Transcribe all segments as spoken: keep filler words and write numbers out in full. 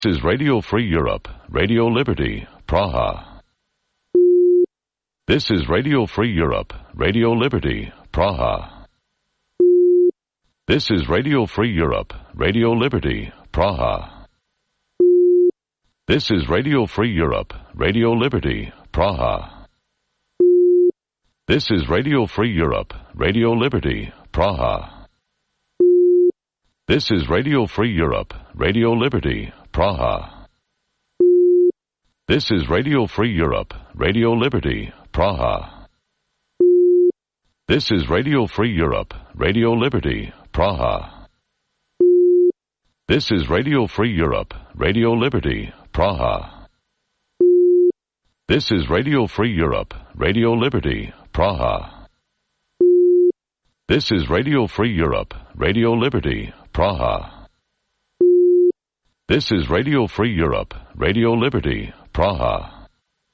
This is Radio Free Europe, Radio Liberty, Praha. This is Radio Free Europe, Radio Liberty, Praha. This is Radio Free Europe, Radio Liberty, Praha. This is Radio Free Europe, Radio Liberty, Praha. This is Radio Free Europe, Radio Liberty, Praha. This is Radio Free Europe, Radio Liberty, Praha. This is Radio Free Europe, Radio Liberty, Praha. This is Radio Free Europe, Radio Liberty, Praha. This is Radio Free Europe, Radio Liberty, Praha. This is Radio Free Europe, Radio Liberty, Praha. This is Radio Free Europe, Radio Liberty, Praha. This is Radio Free Europe, Radio Liberty, Praha.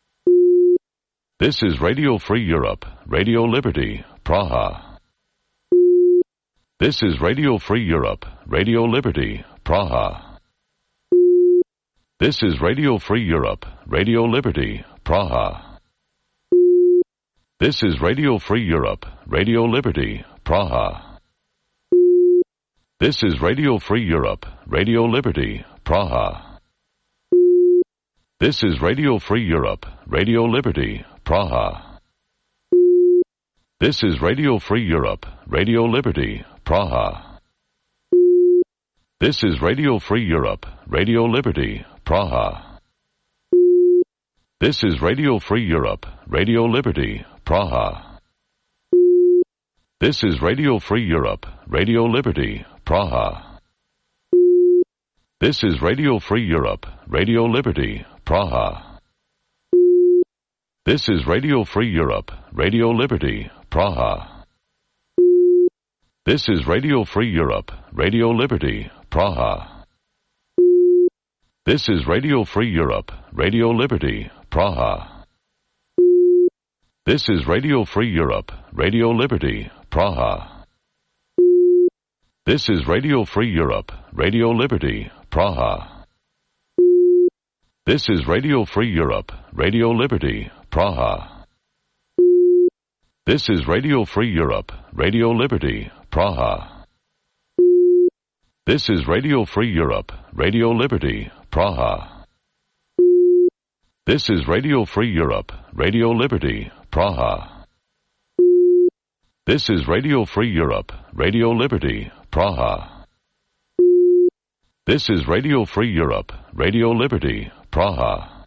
This is Radio Free Europe, Radio Liberty, Praha. This is Radio Free Europe, Radio Liberty, Praha. This is Radio Free Europe, Radio Liberty, Praha. This is Radio Free Europe, Radio Liberty, Praha. This is Radio Free Europe, Radio Liberty, Praha. This is Radio Free Europe, Radio Liberty, Praha. This is Radio Free Europe, Radio Liberty, Praha. This is Radio Free Europe, Radio Liberty, Praha. This is Radio Free Europe, Radio Liberty, Praha. This is Radio Free Europe, Radio Liberty, Praha. This is Radio Free Europe, Radio Liberty, Praha. This is Radio Free Europe, Radio Liberty, Praha. This is Radio Free Europe, Radio Liberty, Praha. This is Radio Free Europe, Radio Liberty, Praha. This is Radio Free Europe, Radio Liberty, Praha. This is Radio Free Europe, Radio Liberty, Praha. This is Radio Free Europe, Radio Liberty, Praha. This is Radio Free Europe, Radio Liberty, Praha. This is Radio Free Europe, Radio Liberty, Praha. This is Radio Free Europe, Radio Liberty, Praha. This is Radio Free Europe, Radio Liberty, Praha. This is Radio Free Europe, Radio Liberty, Praha.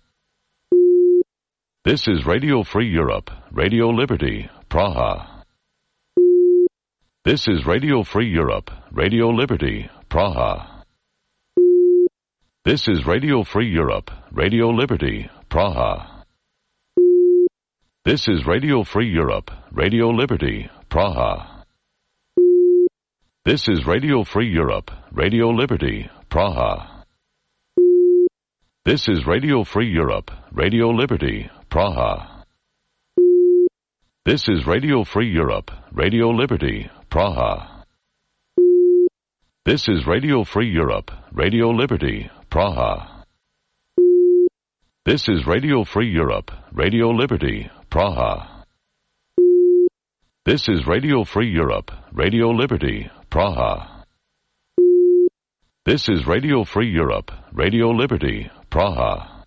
This is Radio Free Europe, Radio Liberty, Praha. This is Radio Free Europe, Radio Liberty, Praha. This is Radio Free Europe, Radio Liberty, Praha. This is Radio Free Europe, Radio Liberty, Praha. This is Radio Free Europe, Radio Liberty, Praha. This is Radio Free Europe, Radio Liberty, Praha. This is Radio Free Europe, Radio Liberty, Praha. This is Radio Free Europe, Radio Liberty, Praha. This is Radio Free Europe, Radio Liberty, Praha. This is Radio Free Europe, Radio Liberty, Praha. This is Radio Free Europe, Radio Liberty, Praha.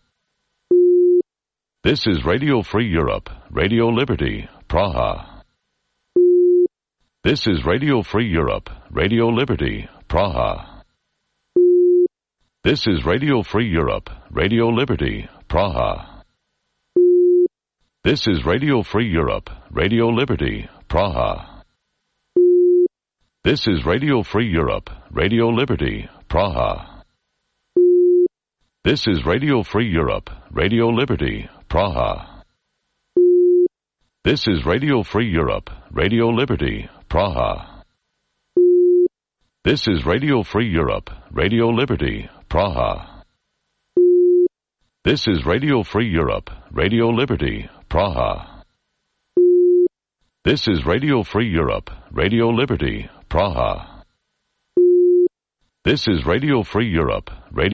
This is Radio Free Europe, Radio Liberty, Praha. This is Radio Free Europe, Radio Liberty, Praha. This is Radio Free Europe, Radio Liberty, Praha. This is Radio Free Europe, Radio Liberty, Praha. This is Radio Free Europe, Radio Liberty, Praha. This is Radio Free Europe, Radio Liberty, Praha. This is Radio Free Europe, Radio Liberty, Praha. This is Radio Free Europe, Radio Liberty, Praha. This is Radio Free Europe, Radio Liberty, Praha. This is Radio Free Europe, Radio Liberty, Praha. This is Radio Free Europe, Radio